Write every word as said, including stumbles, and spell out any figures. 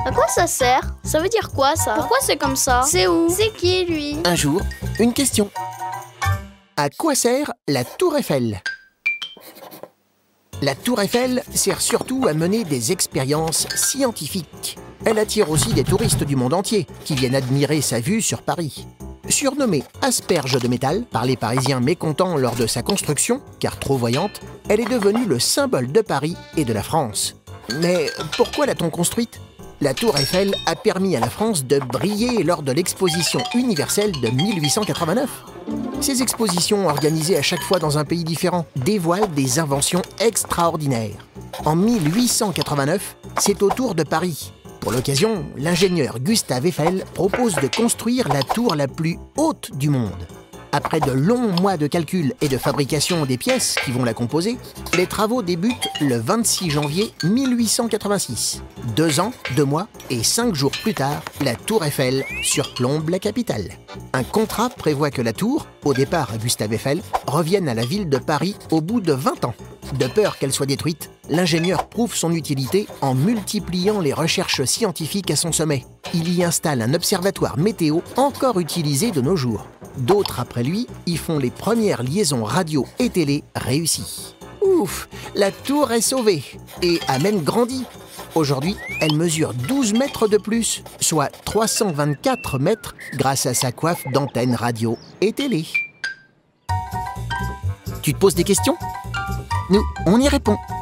À quoi ça sert? Ça veut dire quoi ça? Pourquoi c'est comme ça? C'est où? C'est qui lui? Un jour, une question. À quoi sert la Tour Eiffel? La Tour Eiffel sert surtout à mener des expériences scientifiques. Elle attire aussi des touristes du monde entier qui viennent admirer sa vue sur Paris. Surnommée asperge de métal par les Parisiens mécontents lors de sa construction, car trop voyante, elle est devenue le symbole de Paris et de la France. Mais pourquoi l'a-t-on construite? La Tour Eiffel a permis à la France de briller lors de l'exposition universelle de mille huit cent quatre-vingt-neuf. Ces expositions, organisées à chaque fois dans un pays différent, dévoilent des inventions extraordinaires. En mille huit cent quatre-vingt-neuf, c'est au tour de Paris. Pour l'occasion, l'ingénieur Gustave Eiffel propose de construire la tour la plus haute du monde. Après de longs mois de calcul et de fabrication des pièces qui vont la composer, les travaux débutent le vingt-six janvier mille huit cent quatre-vingt-six. Deux ans, deux mois et cinq jours plus tard, la tour Eiffel surplombe la capitale. Un contrat prévoit que la tour, au départ à Gustave Eiffel, revienne à la ville de Paris au bout de vingt ans. De peur qu'elle soit détruite, l'ingénieur prouve son utilité en multipliant les recherches scientifiques à son sommet. Il y installe un observatoire météo encore utilisé de nos jours. D'autres après lui y font les premières liaisons radio et télé réussies. Ouf, la tour est sauvée et a même grandi. Aujourd'hui, elle mesure douze mètres de plus, soit trois cent vingt-quatre mètres grâce à sa coiffe d'antennes radio et télé. Tu te poses des questions? Nous, on y répond.